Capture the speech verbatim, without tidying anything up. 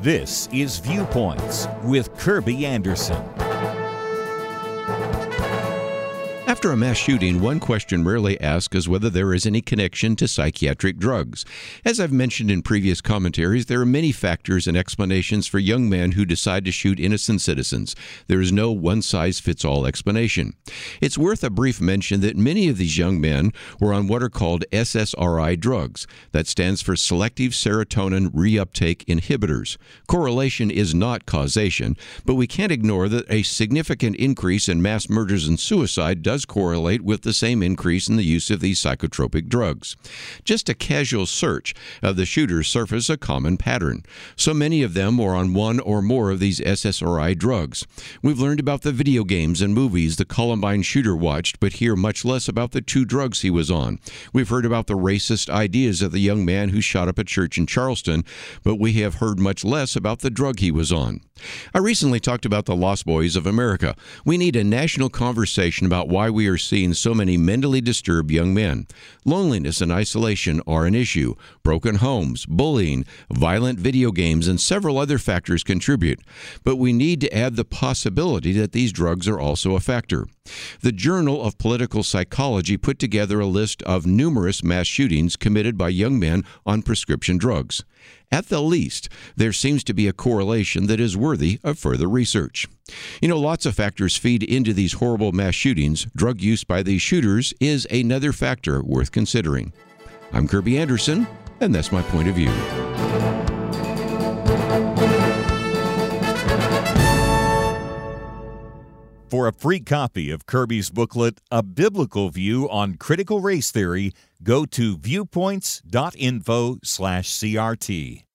This is Viewpoints with Kirby Anderson. After a mass shooting, one question rarely asked is whether there is any connection to psychiatric drugs. As I've mentioned in previous commentaries, there are many factors and explanations for young men who decide to shoot innocent citizens. There is no one-size-fits-all explanation. It's worth a brief mention that many of these young men were on what are called S S R I drugs. That stands for selective serotonin reuptake inhibitors. Correlation is not causation, but we can't ignore that a significant increase in mass murders and suicide does correlate with the same increase in the use of these psychotropic drugs. Just a casual search of the shooters surfaces a common pattern. So many of them were on one or more of these S S R I drugs. We've learned about the video games and movies the Columbine shooter watched, but hear much less about the two drugs he was on. We've heard about the racist ideas of the young man who shot up a church in Charleston, but we have heard much less about the drug he was on. I recently talked about the Lost Boys of America. We need a national conversation about why we are seeing so many mentally disturbed young men. Loneliness and isolation are an issue. Broken homes, bullying, violent video games, and several other factors contribute. But we need to add the possibility that these drugs are also a factor. The Journal of Political Psychology put together a list of numerous mass shootings committed by young men on prescription drugs. At the least, there seems to be a correlation that is worthy of further research. You know, lots of factors feed into these horrible mass shootings. Drug use by these shooters is another factor worth considering. I'm Kirby Anderson, and that's my point of view. For a free copy of Kirby's booklet, A Biblical View on Critical Race Theory, go to viewpoints dot info slash CRT.